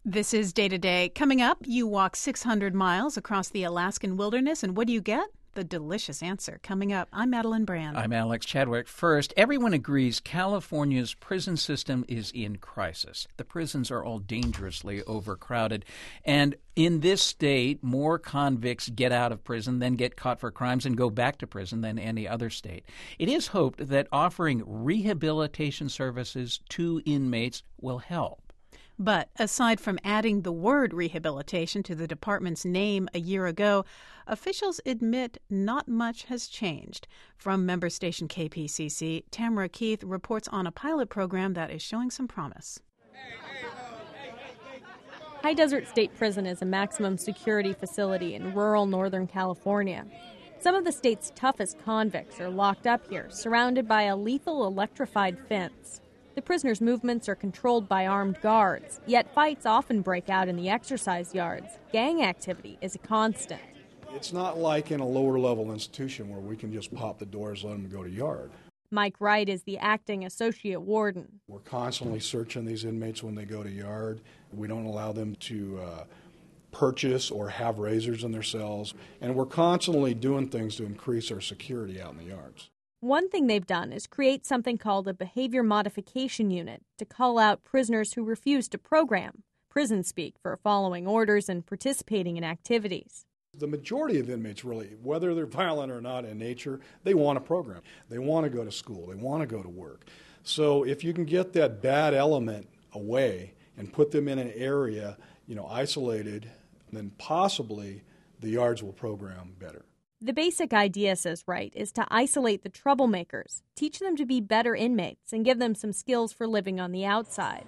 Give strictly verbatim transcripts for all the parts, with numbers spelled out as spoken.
This is Day to Day. Coming up, you walk six hundred miles across the Alaskan wilderness, and what do you get? The delicious answer. Coming up, I'm Madeline Brand. I'm Alex Chadwick. First, everyone agrees California's prison system is in crisis. The prisons are all dangerously overcrowded. And in this state, more convicts get out of prison than get caught for crimes and go back to prison than any other state. It is hoped that offering rehabilitation services to inmates will help. But aside from adding the word rehabilitation to the department's name a year ago, officials admit not much has changed. From member station K P C C, Tamara Keith reports on a pilot program that is showing some promise. High Desert State Prison is a maximum security facility in rural Northern California. Some of the state's toughest convicts are locked up here, surrounded by a lethal electrified fence. The prisoners' movements are controlled by armed guards, yet fights often break out in the exercise yards. Gang activity is a constant. It's not like in a lower-level institution where we can just pop the doors, let them go to yard. Mike Wright is the acting associate warden. We're constantly searching these inmates when they go to yard. We don't allow them to uh, purchase or have razors in their cells. And we're constantly doing things to increase our security out in the yards. One thing they've done is create something called a behavior modification unit to call out prisoners who refuse to program, prison speak for following orders and participating in activities. The majority of inmates really, whether they're violent or not in nature, they want to program. They want to go to school. They want to go to work. So if you can get that bad element away and put them in an area, you know, isolated, then possibly the yards will program better. The basic idea, says Wright, is to isolate the troublemakers, teach them to be better inmates, and give them some skills for living on the outside.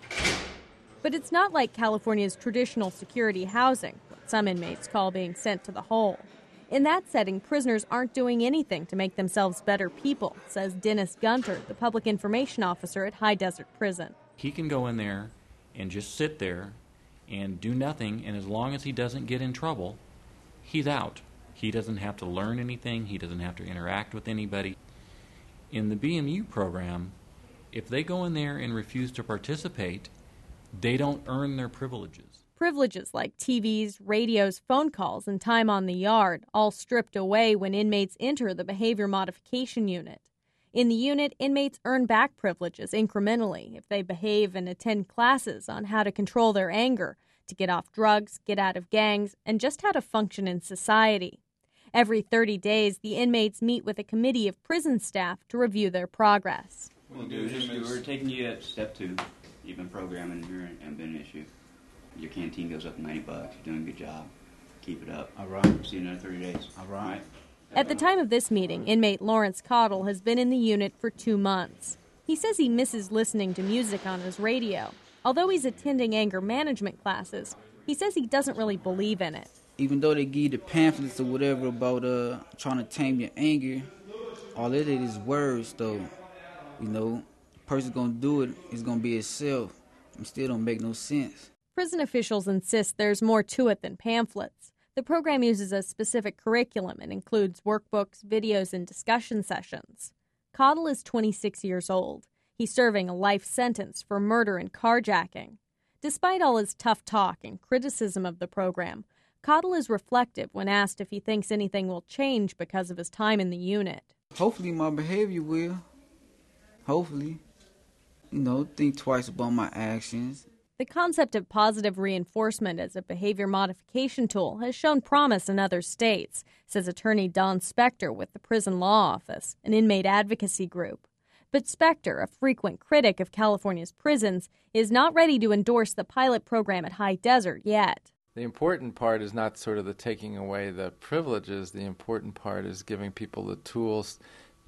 But it's not like California's traditional security housing, what some inmates call being sent to the hole. In that setting, prisoners aren't doing anything to make themselves better people, says Dennis Gunter, the public information officer at High Desert Prison. He can go in there and just sit there and do nothing, and as long as he doesn't get in trouble, he's out. He doesn't have to learn anything. He doesn't have to interact with anybody. In the B M U program, if they go in there and refuse to participate, they don't earn their privileges. Privileges like T Vs, radios, phone calls, and time on the yard, all stripped away when inmates enter the behavior modification unit. In the unit, inmates earn back privileges incrementally if they behave and attend classes on how to control their anger, to get off drugs, get out of gangs, and just how to function in society. Every thirty days, the inmates meet with a committee of prison staff to review their progress. Well, dude, we're taking you at step two. You've been programming here and haven't been an issue. Your canteen goes up ninety bucks. You're doing a good job. Keep it up. All right. See you in another thirty days. All right. At the time of this meeting, inmate Lawrence Cottle has been in the unit for two months. He says he misses listening to music on his radio. Although he's attending anger management classes, he says he doesn't really believe in it. Even though they give you the pamphlets or whatever about uh trying to tame your anger, all it is is words, though. You know, the person's gonna do it is gonna be itself. It still don't make no sense. Prison officials insist there's more to it than pamphlets. The program uses a specific curriculum and includes workbooks, videos, and discussion sessions. Cottle is twenty-six years old. He's serving a life sentence for murder and carjacking. Despite all his tough talk and criticism of the program, Cottle is reflective when asked if he thinks anything will change because of his time in the unit. Hopefully my behavior will. Hopefully. You know, think twice about my actions. The concept of positive reinforcement as a behavior modification tool has shown promise in other states, says attorney Don Spector with the Prison Law Office, an inmate advocacy group. But Spector, a frequent critic of California's prisons, is not ready to endorse the pilot program at High Desert yet. The important part is not sort of the taking away the privileges. The important part is giving people the tools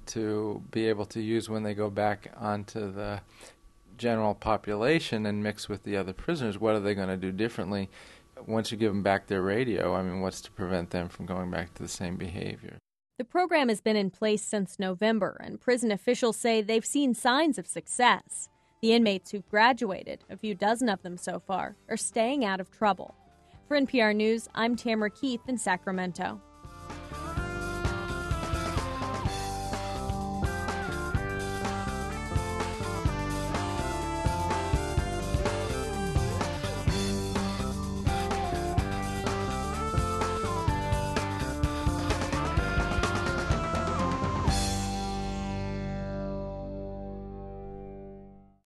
to be able to use when they go back onto the general population and mix with the other prisoners. What are they going to do differently once you give them back their radio? I mean, what's to prevent them from going back to the same behavior? The program has been in place since November, and prison officials say they've seen signs of success. The inmates who've graduated, a few dozen of them so far, are staying out of trouble. For N P R News, I'm Tamara Keith in Sacramento.